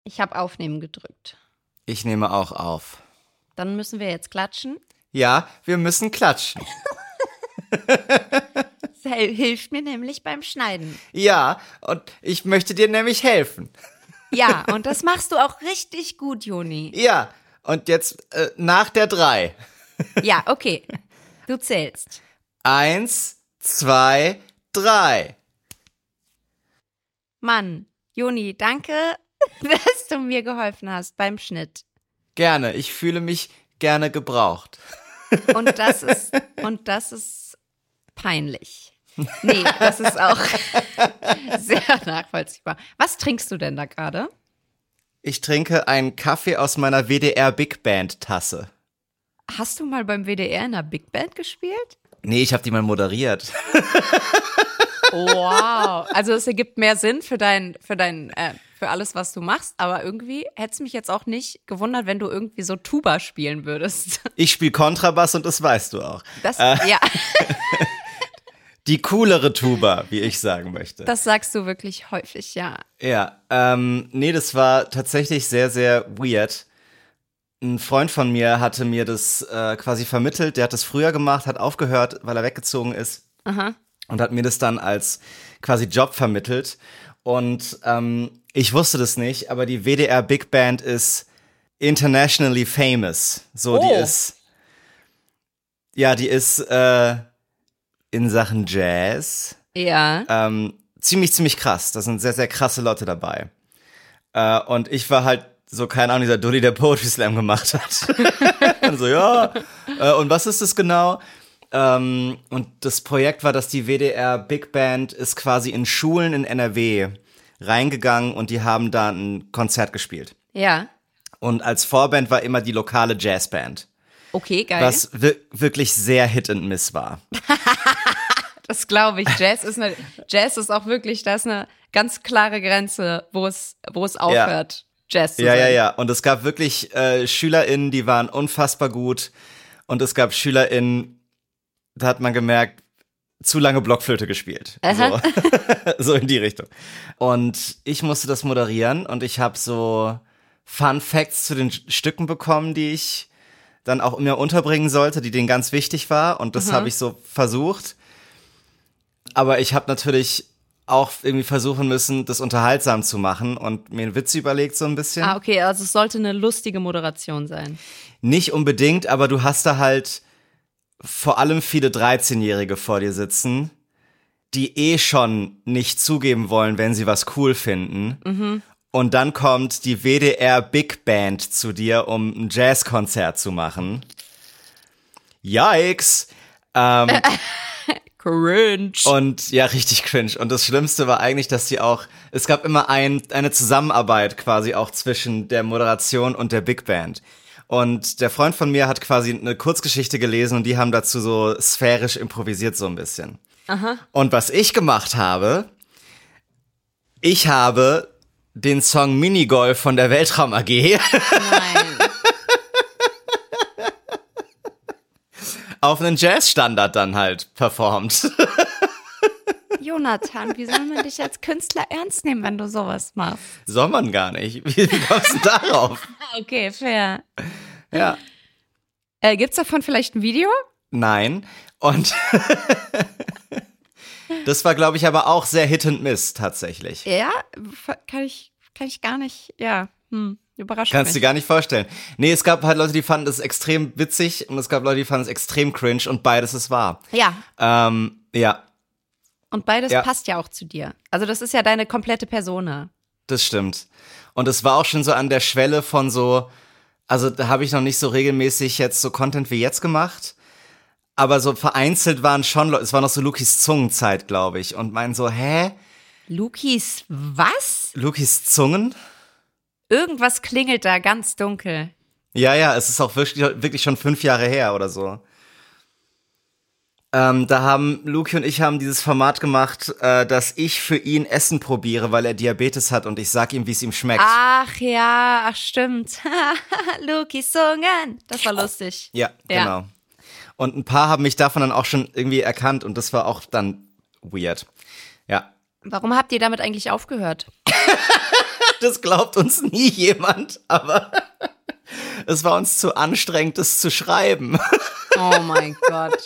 Ich habe Aufnehmen gedrückt. Ich nehme auch auf. Dann müssen wir jetzt klatschen. Ja, wir müssen klatschen. Das hilft mir nämlich beim Schneiden. Ja, und ich möchte dir nämlich helfen. Ja, und das machst du auch richtig gut, Joni. Ja, und jetzt nach der 3. Ja, okay. Du zählst. 1, 2, 3. Mann, Joni, danke, dass du mir geholfen hast beim Schnitt. Gerne, ich fühle mich gerne gebraucht. Und das ist peinlich. Nee, das ist auch sehr nachvollziehbar. Was trinkst du denn da gerade? Ich trinke einen Kaffee aus meiner WDR Big Band Tasse. Hast du mal beim WDR in einer Big Band gespielt? Nee, ich habe die mal moderiert. Wow. Also es ergibt mehr Sinn für alles, was du machst, aber irgendwie hätte es mich jetzt auch nicht gewundert, wenn du irgendwie so Tuba spielen würdest. Ich spiele Kontrabass und das weißt du auch. Ja. Die coolere Tuba, wie ich sagen möchte. Das sagst du wirklich häufig, ja. Ja, nee, das war tatsächlich sehr, sehr weird. Ein Freund von mir hatte mir das quasi vermittelt, der hat das früher gemacht, hat aufgehört, weil er weggezogen ist. Aha. Und hat mir das dann als quasi Job vermittelt. Und ich wusste das nicht, aber die WDR Big Band ist internationally famous. So, Oh. die ist in Sachen Jazz Ja. ziemlich krass. Da sind sehr, sehr krasse Leute dabei. Und ich war halt so, keine Ahnung, dieser Dulli, der Poetry Slam gemacht hat. Und so, ja. Und was ist das genau? Und das Projekt war, dass die WDR Big Band ist quasi in Schulen in NRW reingegangen und die haben da ein Konzert gespielt. Ja. Und als Vorband war immer die lokale Jazzband. Okay, geil. Was wirklich sehr Hit and Miss war. Das glaube ich. Jazz ist auch wirklich, da ist eine ganz klare Grenze, wo es aufhört, Jazz zu sein. Ja. Und es gab wirklich SchülerInnen, die waren unfassbar gut. Und es gab SchülerInnen, da hat man gemerkt, zu lange Blockflöte gespielt. So in die Richtung. Und ich musste das moderieren und ich habe so Fun Facts zu den Stücken bekommen, die ich dann auch mir unterbringen sollte, die denen ganz wichtig war. Und das habe ich so versucht. Aber ich habe natürlich auch irgendwie versuchen müssen, das unterhaltsam zu machen und mir einen Witz überlegt so ein bisschen. Ah, okay, also es sollte eine lustige Moderation sein. Nicht unbedingt, aber du hast da halt vor allem viele 13-Jährige vor dir sitzen, die schon nicht zugeben wollen, wenn sie was cool finden. Mhm. Und dann kommt die WDR Big Band zu dir, um ein Jazzkonzert zu machen. Yikes! Cringe. Und ja, richtig cringe. Und das Schlimmste war eigentlich, dass es gab immer eine Zusammenarbeit quasi auch zwischen der Moderation und der Big Band. Und der Freund von mir hat quasi eine Kurzgeschichte gelesen und die haben dazu so sphärisch improvisiert so ein bisschen. Aha. Und was ich gemacht habe, ich habe den Song Minigolf von der Weltraum AG Nein. auf einen Jazzstandard dann halt performt. Jonathan, wie soll man dich als Künstler ernst nehmen, wenn du sowas machst? Soll man gar nicht. Wie kommst du darauf? Okay, fair. Ja. Gibt's davon vielleicht ein Video? Nein. Und das war, glaube ich, aber auch sehr Hit and Miss tatsächlich. Ja, kann ich gar nicht, ja, überrascht Kannst du mich. dir gar nicht vorstellen. Nee, es gab halt Leute, die fanden das extrem witzig und es gab Leute, die fanden es extrem cringe und beides ist wahr. Ja, Ja, und beides Ja. passt ja auch zu dir. Also das ist ja deine komplette Persona. das stimmt. Und es war auch schon so an der Schwelle von so, also da habe ich noch nicht so regelmäßig jetzt so Content wie jetzt gemacht, aber so vereinzelt waren schon Leute, es war noch so Lukis Zungenzeit, glaube ich, und meinen so, hä? Lukis, was? Lukis Zungen? Irgendwas klingelt da ganz dunkel. Ja, es ist auch wirklich schon 5 Jahre her oder so. Da haben Luki und ich haben dieses Format gemacht, dass ich für ihn Essen probiere, weil er Diabetes hat und ich sag ihm, wie es ihm schmeckt. Ach ja, ach stimmt. Lukis Zungen. Das war lustig. Ja, genau. Und ein paar haben mich davon dann auch schon irgendwie erkannt und das war auch dann weird. Ja. Warum habt ihr damit eigentlich aufgehört? Das glaubt uns nie jemand, aber es war uns zu anstrengend, das zu schreiben. Oh mein Gott.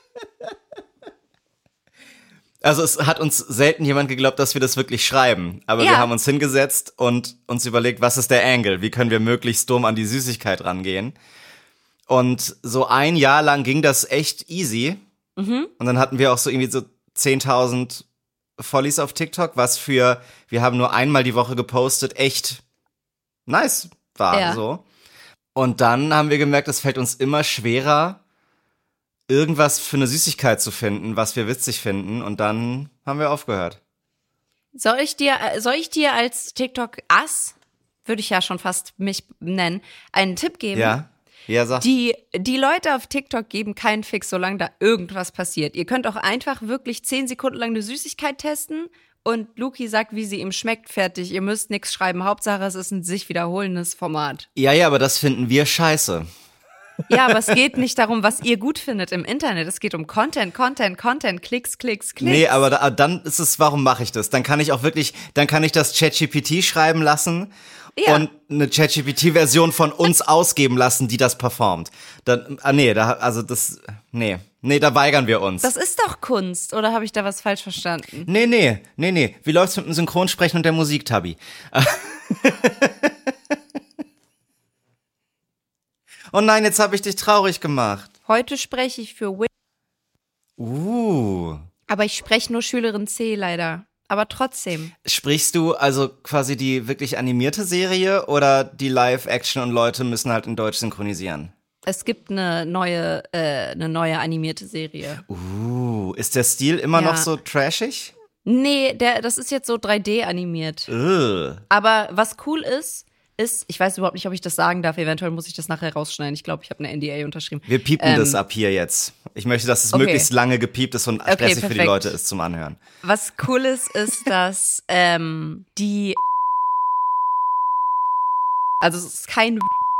Also es hat uns selten jemand geglaubt, dass wir das wirklich schreiben. Aber wir haben uns hingesetzt und uns überlegt, was ist der Angle? Wie können wir möglichst dumm an die Süßigkeit rangehen? Und so ein Jahr lang ging das echt easy. Und dann hatten wir auch so irgendwie so 10.000 Follies auf TikTok, was wir haben nur einmal die Woche gepostet, echt nice war so. Und dann haben wir gemerkt, es fällt uns immer schwerer, irgendwas für eine Süßigkeit zu finden, was wir witzig finden. Und dann haben wir aufgehört. Soll ich dir als TikTok-Ass, würde ich ja schon fast mich nennen, einen Tipp geben? Ja, sag. Die Leute auf TikTok geben keinen Fix, solange da irgendwas passiert. Ihr könnt auch einfach wirklich 10 Sekunden lang eine Süßigkeit testen und Luki sagt, wie sie ihm schmeckt, fertig. Ihr müsst nichts schreiben. Hauptsache, es ist ein sich wiederholendes Format. Ja, aber das finden wir scheiße. Ja, aber es geht nicht darum, was ihr gut findet im Internet. Es geht um Content, Klicks. Nee, aber dann ist es, warum mache ich das? Dann kann ich das ChatGPT schreiben lassen und eine ChatGPT-Version von uns ausgeben lassen, die das performt. Da weigern wir uns. Das ist doch Kunst, oder habe ich da was falsch verstanden? Nee. Wie läuft's mit dem Synchronsprechen und der Musik, Tabi? Oh nein, jetzt habe ich dich traurig gemacht. Heute spreche ich für Win. Aber ich spreche nur Schülerin C leider. Aber trotzdem. Sprichst du also quasi die wirklich animierte Serie oder die Live-Action und Leute müssen halt in Deutsch synchronisieren? Es gibt eine neue animierte Serie. Ist der Stil immer noch so trashig? Nee, das ist jetzt so 3D animiert. Aber was cool ist, ich weiß überhaupt nicht, ob ich das sagen darf. Eventuell muss ich das nachher rausschneiden. Ich glaube, ich habe eine NDA unterschrieben. Wir piepen das ab hier jetzt. Ich möchte, dass es möglichst lange gepiept ist und stressig für die Leute ist zum Anhören. Was cool ist, dass also es ist kein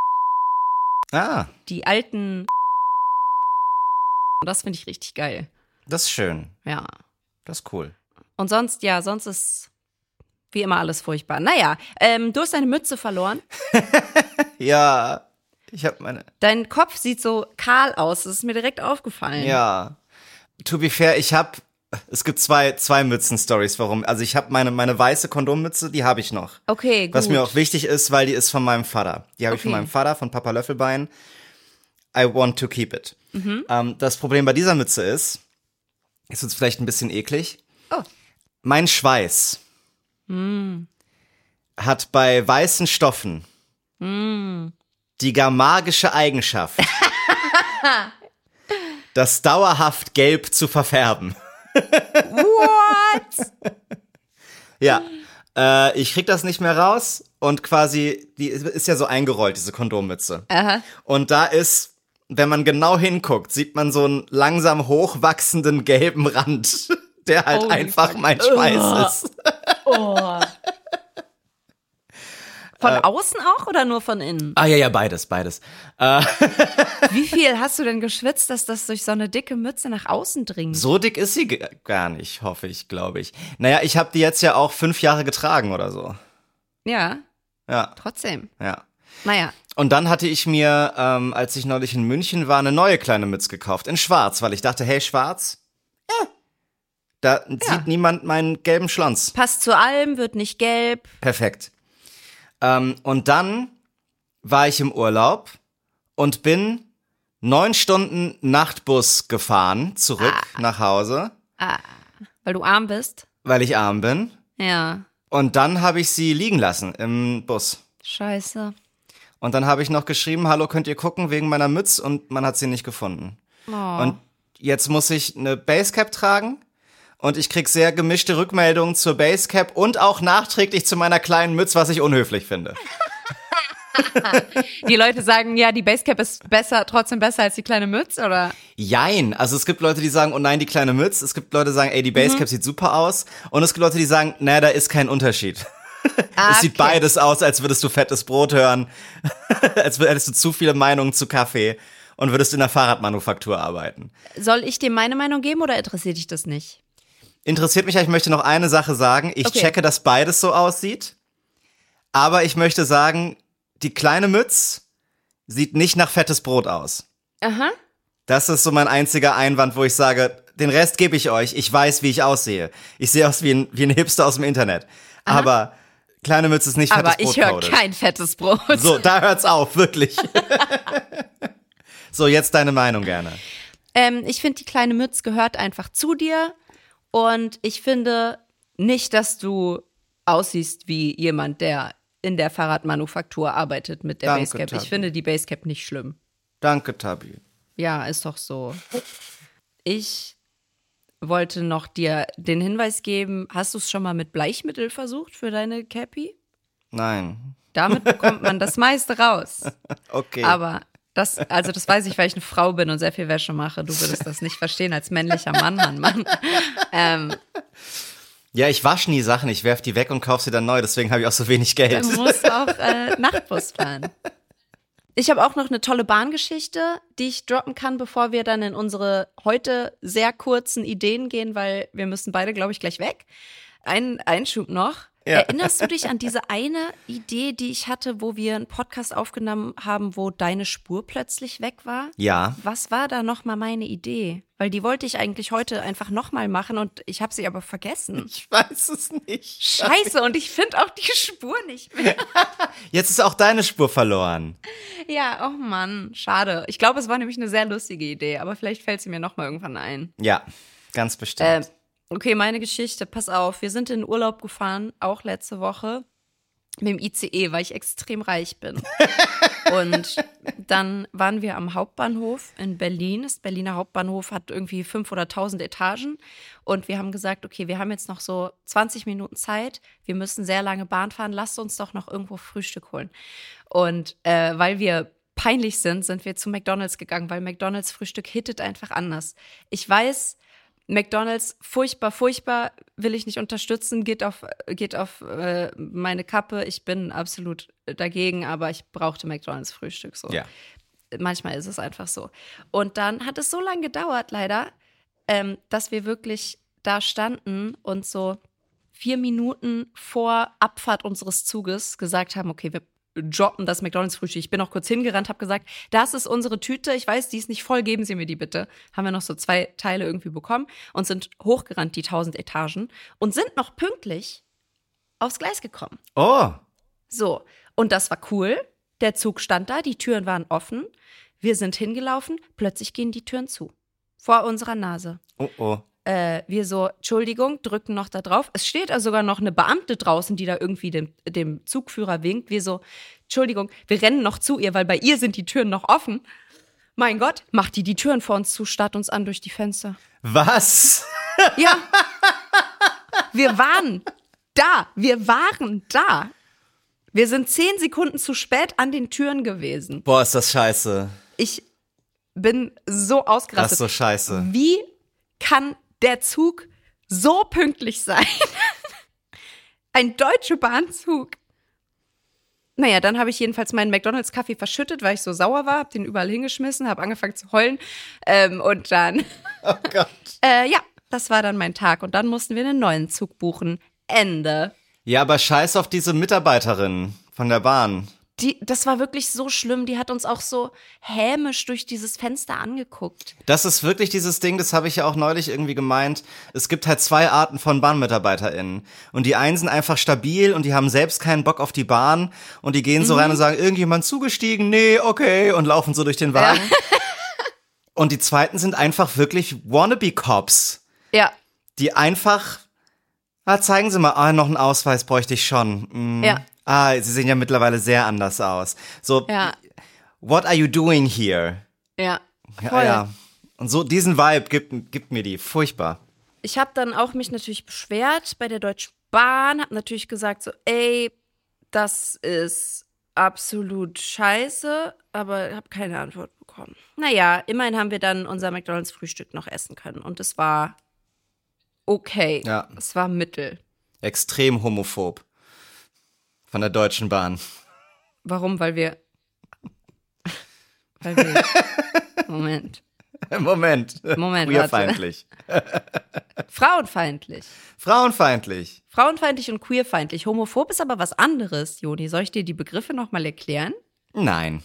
die alten und das finde ich richtig geil. Das ist schön. Ja. Das ist cool. Und sonst ist wie immer alles furchtbar. Naja, du hast deine Mütze verloren. Ja, ich habe meine... Dein Kopf sieht so kahl aus, das ist mir direkt aufgefallen. Ja, to be fair, es gibt zwei Mützen-Stories, warum. Also ich habe meine weiße Kondommütze, die habe ich noch. Okay, gut. Was mir auch wichtig ist, weil die ist von meinem Vater. Die habe ich von meinem Vater, von Papa Löffelbein. I want to keep it. Das Problem bei dieser Mütze ist, jetzt wird's vielleicht ein bisschen eklig, mein Schweiß hat bei weißen Stoffen die gar magische Eigenschaft, das dauerhaft gelb zu verfärben. What? Ja, ich krieg das nicht mehr raus und quasi, die ist ja so eingerollt, diese Kondommütze. Aha. Und da ist, wenn man genau hinguckt, sieht man so einen langsam hochwachsenden gelben Rand, der halt einfach mein Schweiß ist. Von außen auch oder nur von innen? Ja, beides. Wie viel hast du denn geschwitzt, dass das durch so eine dicke Mütze nach außen dringt? So dick ist sie gar nicht, hoffe ich, glaube ich. Naja, ich habe die jetzt ja auch 5 Jahre getragen oder so. Ja. Ja. Trotzdem. Ja. Naja. Und dann hatte ich mir, als ich neulich in München war, eine neue kleine Mütze gekauft, in schwarz, weil ich dachte, hey, schwarz, da sieht niemand meinen gelben Schlanz. Passt zu allem, wird nicht gelb. Perfekt. Und dann war ich im Urlaub und bin 9 Stunden Nachtbus gefahren, zurück nach Hause. Weil du arm bist? Weil ich arm bin. Ja. Und dann habe ich sie liegen lassen im Bus. Scheiße. Und dann habe ich noch geschrieben, hallo, könnt ihr gucken wegen meiner Mütze? Und man hat sie nicht gefunden. Und jetzt muss ich eine Basecap tragen. Und ich krieg sehr gemischte Rückmeldungen zur Basecap und auch nachträglich zu meiner kleinen Mütze, was ich unhöflich finde. Die Leute sagen, ja, die Basecap ist trotzdem besser als die kleine Mütze, oder? Jein. Also es gibt Leute, die sagen, oh nein, die kleine Mütze. Es gibt Leute, die sagen, ey, die Basecap sieht super aus. Und es gibt Leute, die sagen, naja, da ist kein Unterschied. Es sieht beides aus, als würdest du fettes Brot hören. Als hättest du zu viele Meinungen zu Kaffee und würdest in der Fahrradmanufaktur arbeiten. Soll ich dir meine Meinung geben oder interessiert dich das nicht? Interessiert mich, ich möchte noch eine Sache sagen. Ich checke, dass beides so aussieht. Aber ich möchte sagen, die kleine Mütz sieht nicht nach fettes Brot aus. Aha. Das ist so mein einziger Einwand, wo ich sage, den Rest gebe ich euch. Ich weiß, wie ich aussehe. Ich sehe aus wie ein Hipster aus dem Internet. Aha. Aber kleine Mütz ist nicht fettes Brot. Aber ich höre kein fettes Brot. So, da hört's auf, wirklich. So, jetzt deine Meinung gerne. Ich finde, die kleine Mütz gehört einfach zu dir. Und ich finde nicht, dass du aussiehst wie jemand, der in der Fahrradmanufaktur arbeitet mit der Danke, Basecap. Tabi. Ich finde die Basecap nicht schlimm. Danke, Tabi. Ja, ist doch so. Ich wollte noch dir den Hinweis geben, hast du es schon mal mit Bleichmittel versucht für deine Cappy? Nein. Damit bekommt man das meiste raus. Okay. Aber das weiß ich, weil ich eine Frau bin und sehr viel Wäsche mache. Du würdest das nicht verstehen als männlicher Mann. Ja, ich wasche nie Sachen, ich werf die weg und kaufe sie dann neu, deswegen habe ich auch so wenig Geld. Du musst auch Nachtbus fahren. Ich habe auch noch eine tolle Bahngeschichte, die ich droppen kann, bevor wir dann in unsere heute sehr kurzen Ideen gehen, weil wir müssen beide, glaube ich, gleich weg. Ein Einschub noch. Ja. Erinnerst du dich an diese eine Idee, die ich hatte, wo wir einen Podcast aufgenommen haben, wo deine Spur plötzlich weg war? Ja. Was war da nochmal meine Idee? Weil die wollte ich eigentlich heute einfach nochmal machen und ich habe sie aber vergessen. Ich weiß es nicht. Scheiße, und ich finde auch die Spur nicht mehr. Jetzt ist auch deine Spur verloren. Ja, oh Mann, schade. Ich glaube, es war nämlich eine sehr lustige Idee, aber vielleicht fällt sie mir nochmal irgendwann ein. Ja, ganz bestimmt. Okay, meine Geschichte, pass auf, wir sind in den Urlaub gefahren, auch letzte Woche, mit dem ICE, weil ich extrem reich bin. Und dann waren wir am Hauptbahnhof in Berlin. Das Berliner Hauptbahnhof hat irgendwie 5.000 oder 1.000 Etagen. Und wir haben gesagt, okay, wir haben jetzt noch so 20 Minuten Zeit. Wir müssen sehr lange Bahn fahren. Lasst uns doch noch irgendwo Frühstück holen. Und weil wir peinlich sind wir zu McDonald's gegangen, weil McDonald's Frühstück hittet einfach anders. Ich weiß, McDonald's, furchtbar, will ich nicht unterstützen, geht auf meine Kappe. Ich bin absolut dagegen, aber ich brauchte McDonald's Frühstück so. Ja. Manchmal ist es einfach so. Und dann hat es so lange gedauert, leider, dass wir wirklich da standen und so 4 Minuten vor Abfahrt unseres Zuges gesagt haben, okay, wir droppen das McDonald's-Frühstück. Ich bin auch kurz hingerannt, habe gesagt, das ist unsere Tüte, ich weiß, die ist nicht voll, geben Sie mir die bitte. Haben wir noch so 2 Teile irgendwie bekommen und sind hochgerannt, die 1.000 Etagen und sind noch pünktlich aufs Gleis gekommen. Oh. So, und das war cool. Der Zug stand da, die Türen waren offen. Wir sind hingelaufen, plötzlich gehen die Türen zu. Vor unserer Nase. Oh. Wir so, Entschuldigung, drücken noch da drauf. Es steht also sogar noch eine Beamte draußen, die da irgendwie dem Zugführer winkt. Wir so, Entschuldigung, wir rennen noch zu ihr, weil bei ihr sind die Türen noch offen. Mein Gott, macht die Türen vor uns zu, starrt uns an durch die Fenster. Was? Ja. Wir waren da. Wir sind 10 Sekunden zu spät an den Türen gewesen. Boah, ist das scheiße. Ich bin so ausgerastet. Das ist so scheiße. Wie kann der Zug so pünktlich sein? Ein deutscher Bahnzug. Naja, dann habe ich jedenfalls meinen McDonald's-Kaffee verschüttet, weil ich so sauer war, habe den überall hingeschmissen, habe angefangen zu heulen und dann, Oh Gott. ja, das war dann mein Tag und dann mussten wir einen neuen Zug buchen. Ende. Ja, aber scheiß auf diese Mitarbeiterin von der Bahn. Das war wirklich so schlimm, die hat uns auch so hämisch durch dieses Fenster angeguckt. Das ist wirklich dieses Ding, das habe ich ja auch neulich irgendwie gemeint. Es gibt halt 2 Arten von BahnmitarbeiterInnen. Und die einen sind einfach stabil und die haben selbst keinen Bock auf die Bahn. Und die gehen so rein und sagen, irgendjemand zugestiegen? Nee, okay. Und laufen so durch den Wagen. Ja. Und die zweiten sind einfach wirklich Wannabe-Cops. Ja. Die einfach, zeigen Sie mal, noch einen Ausweis bräuchte ich schon. Ja. Sie sehen ja mittlerweile sehr anders aus. So, ja. What are you doing here? Ja, voll. Ja. Und so diesen Vibe gibt mir die. Furchtbar. Ich habe dann auch mich natürlich beschwert bei der Deutschen Bahn, habe natürlich gesagt so, ey, das ist absolut scheiße, aber habe keine Antwort bekommen. Naja, immerhin haben wir dann unser McDonald's-Frühstück noch essen können und es war okay. Ja. Es war mittel. Extrem homophob. Von der Deutschen Bahn. Warum? Weil wir Moment. Moment, queerfeindlich. Frauenfeindlich. Frauenfeindlich. Frauenfeindlich und queerfeindlich. Homophob ist aber was anderes, Joni. Soll ich dir die Begriffe nochmal erklären? Nein.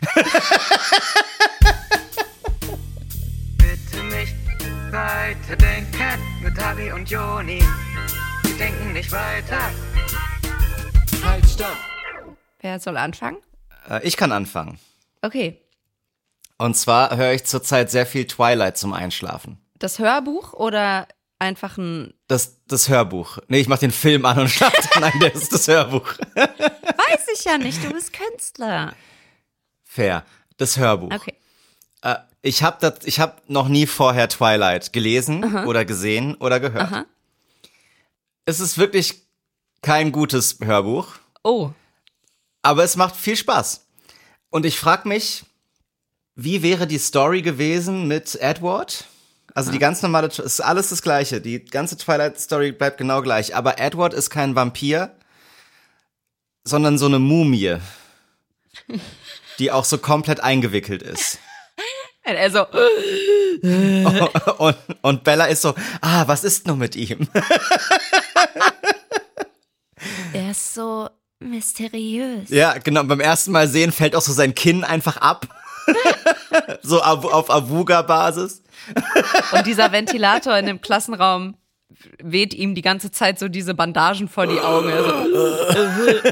Bitte nicht weiterdenken mit Abi und Joni. Wir denken nicht weiter. Halt, stopp. Wer soll anfangen? Ich kann anfangen. Okay. Und zwar höre ich zurzeit sehr viel Twilight zum Einschlafen. Das Hörbuch oder einfach ein... Das Hörbuch. Nee, ich mach den Film an und schlafe. Nein, das ist das Hörbuch. Weiß ich ja nicht, du bist Künstler. Fair. Das Hörbuch. Okay. Ich hab noch nie vorher Twilight gelesen oder gesehen oder gehört. Aha. Es ist wirklich kein gutes Hörbuch. Oh. Aber es macht viel Spaß. Und ich frage mich, wie wäre die Story gewesen mit Edward? Also die ganz normale, ist alles das Gleiche. Die ganze Twilight-Story bleibt genau gleich. Aber Edward ist kein Vampir, sondern so eine Mumie, die auch so komplett eingewickelt ist. Also. Und Bella ist so, was ist nur mit ihm? Er ist so mysteriös. Ja, genau. Beim ersten Mal sehen fällt auch so sein Kinn einfach ab. So auf Avuga-Basis. Und dieser Ventilator in dem Klassenraum weht ihm die ganze Zeit so diese Bandagen vor die Augen. Also.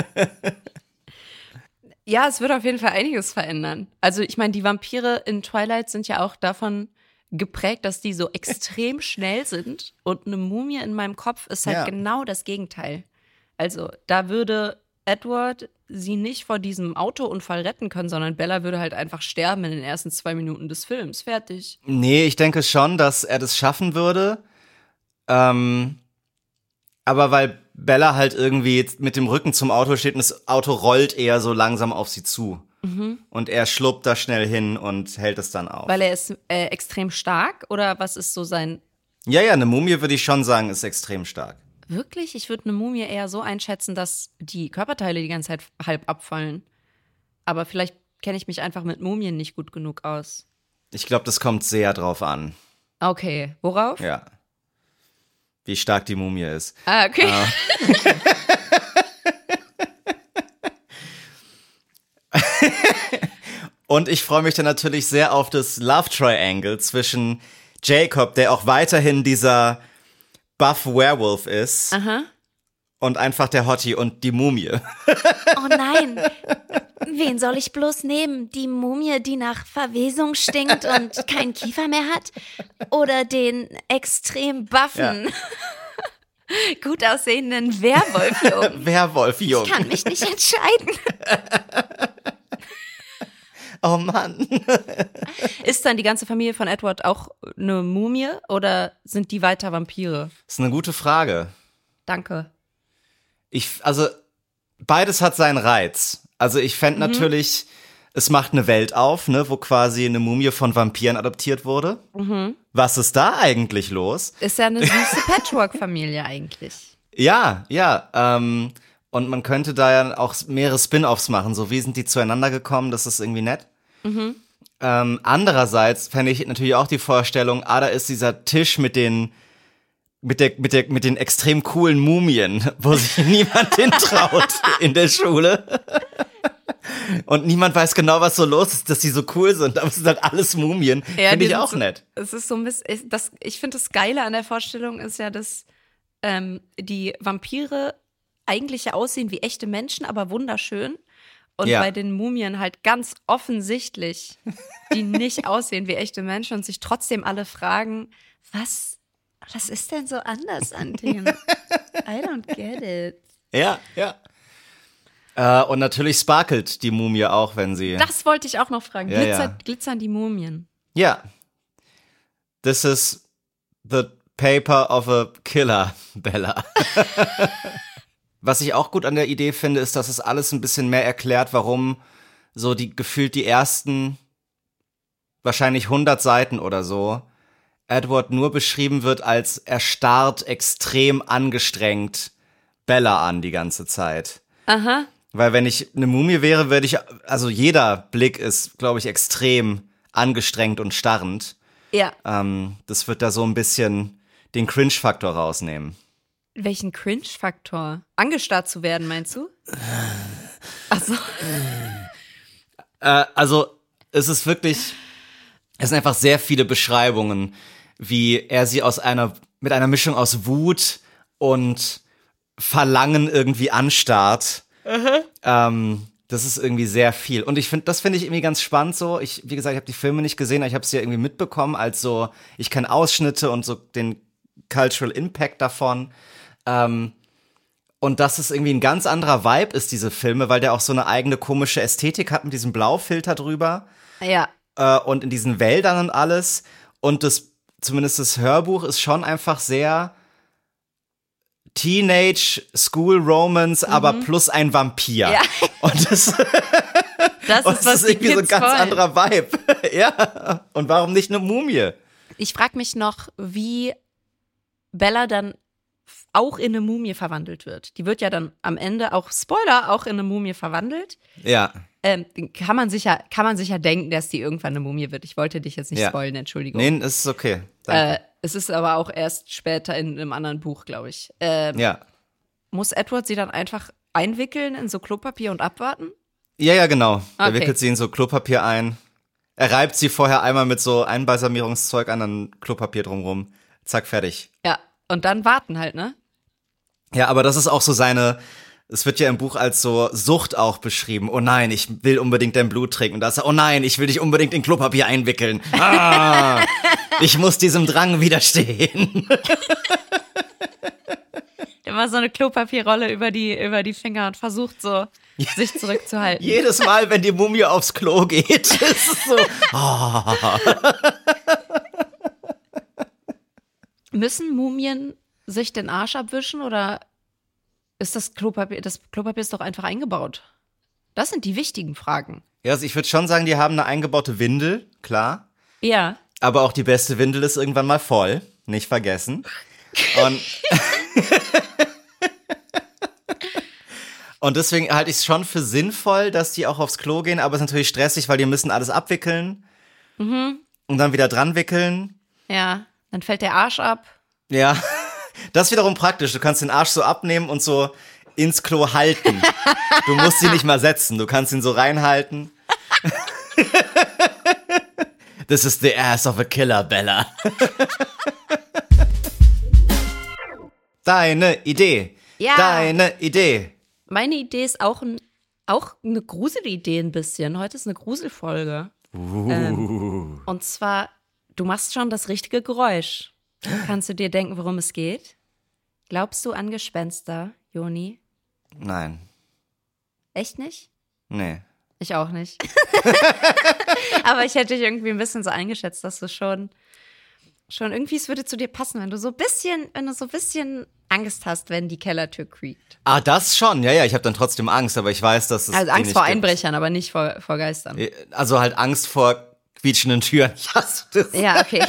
Ja, es wird auf jeden Fall einiges verändern. Also ich meine, die Vampire in Twilight sind ja auch davon geprägt, dass die so extrem schnell sind. Und eine Mumie in meinem Kopf ist halt genau das Gegenteil. Also da würde Edward sie nicht vor diesem Autounfall retten können, sondern Bella würde halt einfach sterben in den ersten 2 Minuten des Films. Fertig. Nee, ich denke schon, dass er das schaffen würde. Aber weil Bella halt irgendwie mit dem Rücken zum Auto steht und das Auto rollt eher so langsam auf sie zu. Und er schluppt da schnell hin und hält es dann auf. Weil er ist extrem stark oder was ist so sein... Ja, eine Mumie würde ich schon sagen, ist extrem stark. Wirklich? Ich würde eine Mumie eher so einschätzen, dass die Körperteile die ganze Zeit halb abfallen. Aber vielleicht kenne ich mich einfach mit Mumien nicht gut genug aus. Ich glaube, das kommt sehr drauf an. Okay, worauf? Ja. Wie stark die Mumie ist. Okay. Und ich freue mich dann natürlich sehr auf das Love Triangle zwischen Jacob, der auch weiterhin dieser Buff Werewolf ist. Aha. Und einfach der Hottie und die Mumie. Oh nein, wen soll ich bloß nehmen? Die Mumie, die nach Verwesung stinkt und keinen Kiefer mehr hat? Oder den extrem buffen, gut aussehenden Werwolfjungen? Werwolfjungen. Ich kann mich nicht entscheiden. Oh Mann. Ist dann die ganze Familie von Edward auch eine Mumie oder sind die weiter Vampire? Das ist eine gute Frage. Danke. Also, beides hat seinen Reiz. Also, ich fände natürlich, es macht eine Welt auf, ne, wo quasi eine Mumie von Vampiren adoptiert wurde. Was ist da eigentlich los? Ist ja eine süße Patchwork-Familie eigentlich. Ja. Und man könnte da ja auch mehrere Spin-Offs machen. So, wie sind die zueinander gekommen? Das ist irgendwie nett. Andererseits fände ich natürlich auch die Vorstellung, da ist dieser Tisch mit den extrem coolen Mumien, wo sich niemand hintraut in der Schule. Und niemand weiß genau, was so los ist, dass die so cool sind, aber es sind halt alles Mumien. Ja, finde ich auch nett. Es ist so ich finde das Geile an der Vorstellung ist ja, dass die Vampire eigentlich ja aussehen wie echte Menschen, aber wunderschön. Und bei den Mumien halt ganz offensichtlich, die nicht aussehen wie echte Menschen und sich trotzdem alle fragen, was ist denn so anders an dem? I don't get it. Ja. Und natürlich sparkelt die Mumie auch, wenn sie... Das wollte ich auch noch fragen. Ja, Glitzern die Mumien? Ja. This is the paper of a killer, Bella. Was ich auch gut an der Idee finde, ist, dass es alles ein bisschen mehr erklärt, warum so gefühlt die ersten wahrscheinlich 100 Seiten oder so Edward nur beschrieben wird als erstarrt, extrem angestrengt Bella an die ganze Zeit. Aha. Weil wenn ich eine Mumie wäre, also jeder Blick ist, glaube ich, extrem angestrengt und starrend. Ja. Das wird da so ein bisschen den Cringe-Faktor rausnehmen. Welchen Cringe-Faktor? Angestarrt zu werden, meinst du? Achso. Also, es sind einfach sehr viele Beschreibungen, wie er sie mit einer Mischung aus Wut und Verlangen irgendwie anstarrt. Das ist irgendwie sehr viel. Und das finde ich irgendwie ganz spannend so. Wie gesagt, ich habe die Filme nicht gesehen, aber ich habe sie ja irgendwie mitbekommen, als so, ich kenne Ausschnitte und so den Cultural Impact davon. Und dass es irgendwie ein ganz anderer Vibe ist, diese Filme, weil der auch so eine eigene komische Ästhetik hat mit diesem Blaufilter drüber. Ja. Und in diesen Wäldern und alles. Und zumindest das Hörbuch ist schon einfach sehr Teenage School Romance, aber plus ein Vampir. Ja. Und das ist was die irgendwie so ein Kids ganz wollen. anderer Vibe. Ja. Und warum nicht eine Mumie? Ich frage mich noch, wie Bella dann auch in eine Mumie verwandelt wird. Die wird ja dann am Ende auch, Spoiler, auch in eine Mumie verwandelt. Ja. Kann man sich ja denken, dass die irgendwann eine Mumie wird. Ich wollte dich jetzt nicht spoilen, Entschuldigung. Nee, ist okay. Danke. Es ist aber auch erst später in einem anderen Buch, glaube ich. Ja. Muss Edward sie dann einfach einwickeln in so Klopapier und abwarten? Ja, genau. Er Okay. wickelt sie in so Klopapier ein. Er reibt sie vorher einmal mit so Einbalsamierungszeug an, dann Klopapier drumrum. Zack, fertig. Ja, und dann warten halt, ne? Ja, aber das ist auch so es wird ja im Buch als so Sucht auch beschrieben. Oh nein, ich will unbedingt dein Blut trinken. Und da ist er, oh nein, ich will dich unbedingt in Klopapier einwickeln. Ah, ich muss diesem Drang widerstehen. Immer so eine Klopapierrolle über die Finger und versucht so, sich zurückzuhalten. Jedes Mal, wenn die Mumie aufs Klo geht, ist es so. Müssen Mumien sich den Arsch abwischen oder ist das Klopapier ist doch einfach eingebaut? Das sind die wichtigen Fragen. Ja, also ich würde schon sagen, die haben eine eingebaute Windel, klar. Ja. Aber auch die beste Windel ist irgendwann mal voll. Nicht vergessen. Und deswegen halte ich es schon für sinnvoll, dass die auch aufs Klo gehen, aber es ist natürlich stressig, weil die müssen alles abwickeln und dann wieder dran wickeln. Ja, dann fällt der Arsch ab. Ja, das ist wiederum praktisch. Du kannst den Arsch so abnehmen und so ins Klo halten. Du musst ihn nicht mal setzen, du kannst ihn so reinhalten. This is the ass of a killer, Bella. Deine Idee. Ja. Deine Idee. Meine Idee ist auch eine Gruselidee ein bisschen. Heute ist eine Gruselfolge. Und zwar, du machst schon das richtige Geräusch. Kannst du dir denken, worum es geht? Glaubst du an Gespenster, Joni? Nein. Echt nicht? Nee. Ich auch nicht. Aber ich hätte dich irgendwie ein bisschen so eingeschätzt, dass du schon irgendwie, es würde zu dir passen, wenn du so ein bisschen Angst hast, wenn die Kellertür quiekt. Ah, das schon. Ja, ich habe dann trotzdem Angst, aber ich weiß, dass es Also die Angst nicht vor gibt. Einbrechern, aber nicht vor Geistern. Also halt Angst vor quietschenden Türen. Ich hasse das. Ja, okay.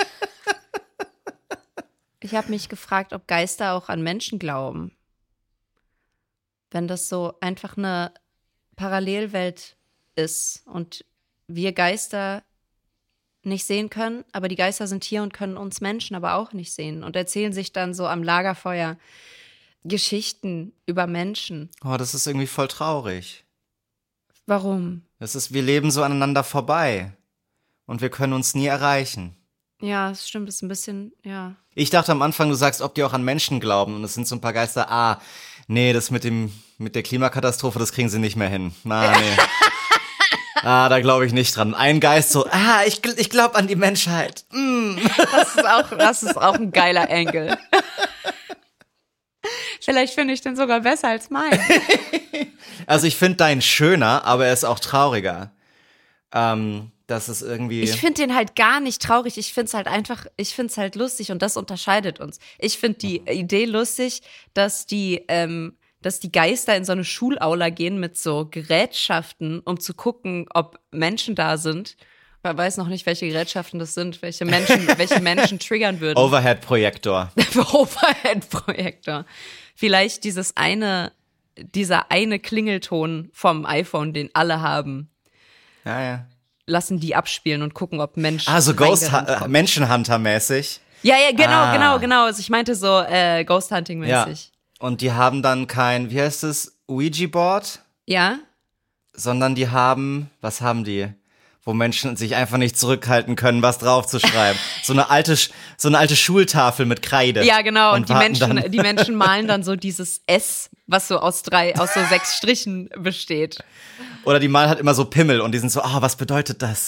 Ich habe mich gefragt, ob Geister auch an Menschen glauben. Wenn das so einfach eine Parallelwelt ist und wir Geister nicht sehen können, aber die Geister sind hier und können uns Menschen aber auch nicht sehen und erzählen sich dann so am Lagerfeuer Geschichten über Menschen. Oh, das ist irgendwie voll traurig. Warum? Wir leben so aneinander vorbei und wir können uns nie erreichen. Ja, das stimmt, das ist ein bisschen, ja. Ich dachte am Anfang, du sagst, ob die auch an Menschen glauben und es sind so ein paar Geister, nee, das mit der Klimakatastrophe, das kriegen sie nicht mehr hin. Nee. Da glaube ich nicht dran. Ein Geist so, ich glaube an die Menschheit. Das ist auch ein geiler Angle. Vielleicht finde ich den sogar besser als meinen. Also ich finde deinen schöner, aber er ist auch trauriger. Das ist irgendwie... Ich finde den halt gar nicht traurig. Ich finde es halt lustig und das unterscheidet uns. Ich finde die Idee lustig, dass die Geister in so eine Schulaula gehen mit so Gerätschaften, um zu gucken, ob Menschen da sind. Man weiß noch nicht, welche Gerätschaften das sind, welche Menschen triggern würden. Overhead-Projektor. Overhead-Projektor. Vielleicht dieser eine Klingelton vom iPhone, den alle haben. Ja. lassen die abspielen und gucken, ob Menschen. Also Menschenhunter-mäßig. Ja, genau. Also ich meinte so Ghost Hunting-mäßig. Ja. Und die haben dann kein, wie heißt es, Ouija-Board? Ja. Sondern die haben, was haben die? Wo Menschen sich einfach nicht zurückhalten können, was draufzuschreiben. so eine alte Schultafel mit Kreide. Ja, genau. Und die Menschen malen dann so dieses S, was so aus so 6 Strichen besteht. Oder die malen halt immer so Pimmel und die sind so, was bedeutet das?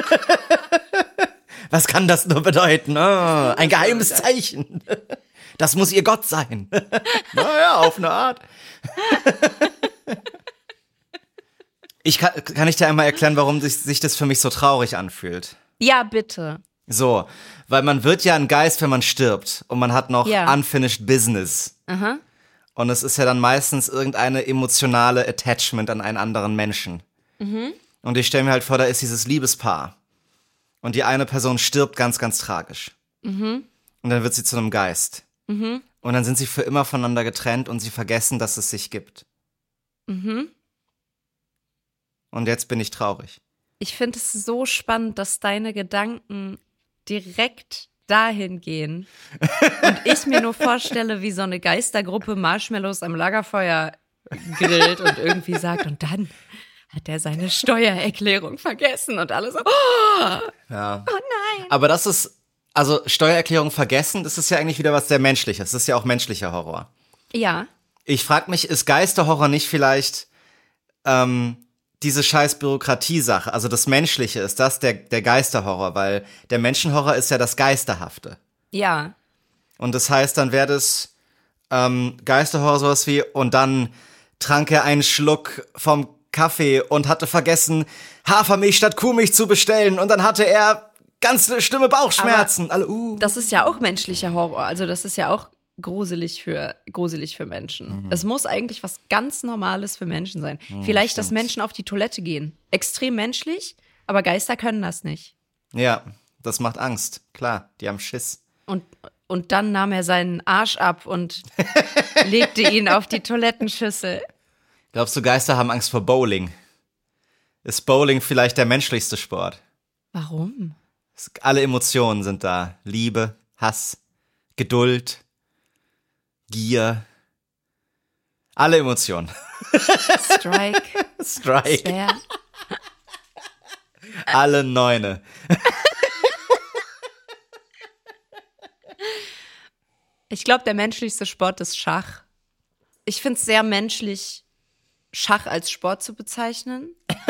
Was kann das nur bedeuten? Ein geheimes Zeichen. Das muss ihr Gott sein. Naja, auf eine Art. Kann ich dir einmal erklären, warum sich das für mich so traurig anfühlt? Ja, bitte. So, weil man wird ja ein Geist, wenn man stirbt und man hat noch unfinished business. Aha. Und es ist ja dann meistens irgendeine emotionale Attachment an einen anderen Menschen. Mhm. Und ich stelle mir halt vor, da ist dieses Liebespaar. Und die eine Person stirbt ganz, ganz tragisch. Mhm. Und dann wird sie zu einem Geist. Mhm. Und dann sind sie für immer voneinander getrennt und sie vergessen, dass es sich gibt. Mhm. Und jetzt bin ich traurig. Ich finde es so spannend, dass deine Gedanken direkt dahin gehen. Und ich mir nur vorstelle, wie so eine Geistergruppe Marshmallows am Lagerfeuer grillt und irgendwie sagt, und dann hat er seine Steuererklärung vergessen und alles so, ja. Oh nein. Aber das ist, also Steuererklärung vergessen, das ist ja eigentlich wieder was sehr Menschliches. Das ist ja auch menschlicher Horror. Ja. Ich frage mich, ist Geisterhorror nicht vielleicht diese scheiß Bürokratie-Sache, also das Menschliche, ist das der Geisterhorror, weil der Menschenhorror ist ja das Geisterhafte. Ja. Und das heißt, dann wäre das Geisterhorror sowas wie, und dann trank er einen Schluck vom Kaffee und hatte vergessen, Hafermilch statt Kuhmilch zu bestellen und dann hatte er ganz schlimme Bauchschmerzen. Das ist ja auch menschlicher Horror, also das ist ja auch gruselig für Menschen. Mhm. Es muss eigentlich was ganz Normales für Menschen sein. Vielleicht, stimmt. Dass Menschen auf die Toilette gehen. Extrem menschlich, aber Geister können das nicht. Ja, das macht Angst. Klar, die haben Schiss. Und dann nahm er seinen Arsch ab und legte ihn auf die Toilettenschüssel. Glaubst du, Geister haben Angst vor Bowling? Ist Bowling vielleicht der menschlichste Sport? Warum? Alle Emotionen sind da. Liebe, Hass, Geduld, Gier. Alle Emotionen. Strike. Spare. Alle Neune. Ich glaube, der menschlichste Sport ist Schach. Ich finde es sehr menschlich, Schach als Sport zu bezeichnen.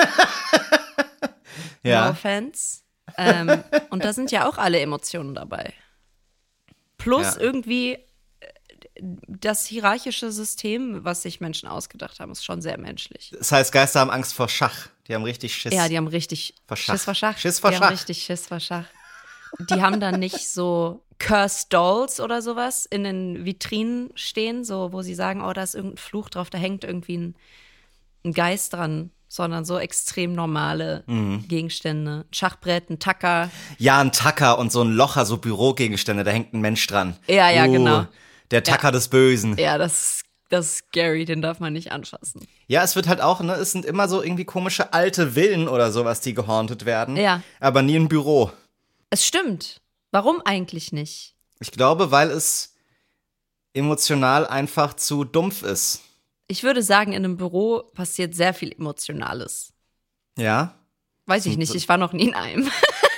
Ja. No offense. Und da sind ja auch alle Emotionen dabei. Plus irgendwie das hierarchische System, was sich Menschen ausgedacht haben, ist schon sehr menschlich. Das heißt, Geister haben Angst vor Schach. Die haben richtig Schiss. Ja, die haben richtig Schiss vor Schach. Schiss vor Die Schach. haben richtig Schiss vor Schach. Die haben dann nicht so Cursed Dolls oder sowas in den Vitrinen stehen, so wo sie sagen, da ist irgendein Fluch drauf, da hängt irgendwie ein Geist dran, sondern so extrem normale Gegenstände. Ein Schachbrett, ein Tacker. Ja, ein Tacker und so ein Locher, so Bürogegenstände, da hängt ein Mensch dran. Ja, genau. Der Tacker des Bösen. Ja, das ist scary, den darf man nicht anfassen. Ja, es wird halt auch, es sind immer so irgendwie komische alte Villen oder sowas, die gehauntet werden. Ja. Aber nie ein Büro. Es stimmt. Warum eigentlich nicht? Ich glaube, weil es emotional einfach zu dumpf ist. Ich würde sagen, in einem Büro passiert sehr viel Emotionales. Ja? Weiß ich nicht, ich war noch nie in einem.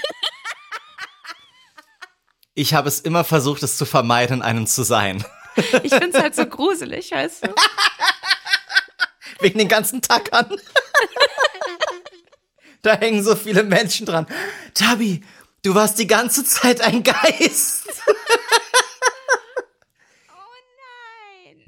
Ich habe es immer versucht, es zu vermeiden, in einem zu sein. Ich finde es halt so gruselig, weißt du? Wegen den ganzen Tackern. Da hängen so viele Menschen dran. Tabi, du warst die ganze Zeit ein Geist. Oh nein.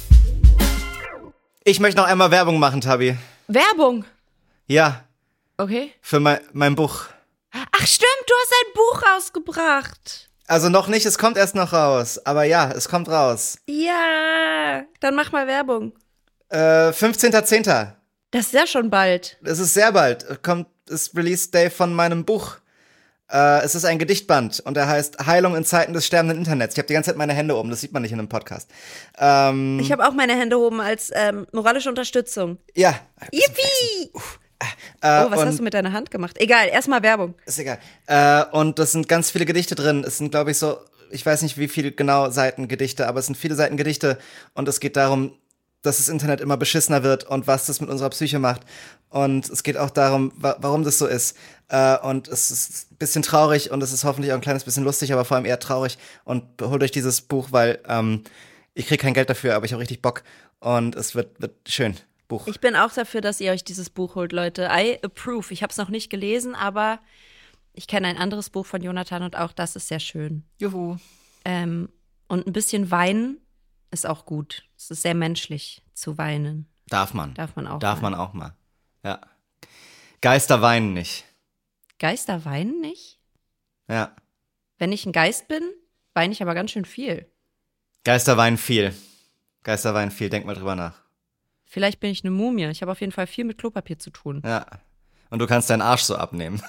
Ich möchte noch einmal Werbung machen, Tabi. Werbung? Ja. Okay. Für mein Buch. Ach stimmt, du hast ein Buch rausgebracht. Also noch nicht, es kommt erst noch raus. Aber ja, es kommt raus. Ja, dann mach mal Werbung. 15.10. Das ist ja schon bald. Es ist sehr bald. Ist Release Day von meinem Buch. Es ist ein Gedichtband und er heißt Heilung in Zeiten des sterbenden Internets. Ich habe die ganze Zeit meine Hände oben, das sieht man nicht in einem Podcast. Ich habe auch meine Hände oben als moralische Unterstützung. Ja. Yippie! Was hast du mit deiner Hand gemacht? Egal, erstmal Werbung. Ist egal. Und das sind ganz viele Gedichte drin. Es sind, glaube ich, so, ich weiß nicht, wie viele genau Seiten Gedichte, aber es sind viele Seiten Gedichte. Und es geht darum, dass das Internet immer beschissener wird und was das mit unserer Psyche macht. Und es geht auch darum, warum das so ist. Und es ist ein bisschen traurig und es ist hoffentlich auch ein kleines bisschen lustig, aber vor allem eher traurig. Und holt euch dieses Buch, weil ich kriege kein Geld dafür, aber ich habe richtig Bock. Und es wird schön. Buch. Ich bin auch dafür, dass ihr euch dieses Buch holt, Leute. I approve. Ich habe es noch nicht gelesen, aber ich kenne ein anderes Buch von Jonathan und auch das ist sehr schön. Juhu. Und ein bisschen weinen ist auch gut. Es ist sehr menschlich zu weinen. Darf man. Darf man auch. Darf man auch mal. Ja. Geister weinen nicht. Geister weinen nicht? Ja. Wenn ich ein Geist bin, weine ich aber ganz schön viel. Geister weinen viel. Geister weinen viel. Denk mal drüber nach. Vielleicht bin ich eine Mumie. Ich habe auf jeden Fall viel mit Klopapier zu tun. Ja. Und du kannst deinen Arsch so abnehmen.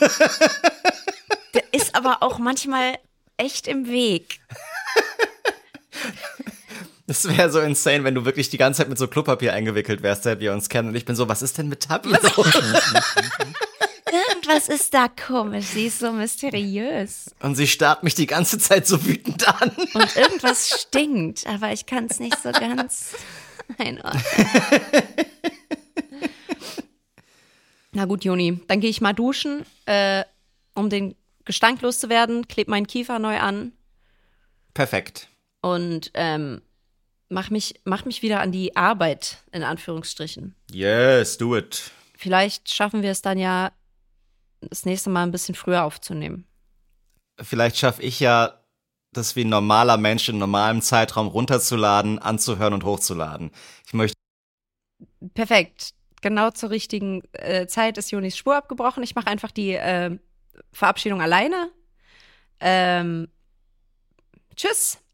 Der ist aber auch manchmal echt im Weg. Das wäre so insane, wenn du wirklich die ganze Zeit mit so Klopapier eingewickelt wärst, seit wir uns kennen. Und ich bin so, was ist denn mit Tabi los? Irgendwas ist da komisch. Sie ist so mysteriös. Und sie starrt mich die ganze Zeit so wütend an. Und irgendwas stinkt, aber ich kann es nicht so ganz einordnen. Na gut, Joni, dann gehe ich mal duschen, um den Gestank loszuwerden, kleb meinen Kiefer neu an. Perfekt. Und mach mich wieder an die Arbeit, in Anführungsstrichen. Yes, do it. Vielleicht schaffen wir es dann ja, das nächste Mal ein bisschen früher aufzunehmen. Vielleicht schaffe ich ja, das wie ein normaler Mensch in normalem Zeitraum runterzuladen, anzuhören und hochzuladen. Ich möchte. Perfekt. Genau zur richtigen Zeit ist Jonis Spur abgebrochen. Ich mache einfach die Verabschiedung alleine. Tschüss.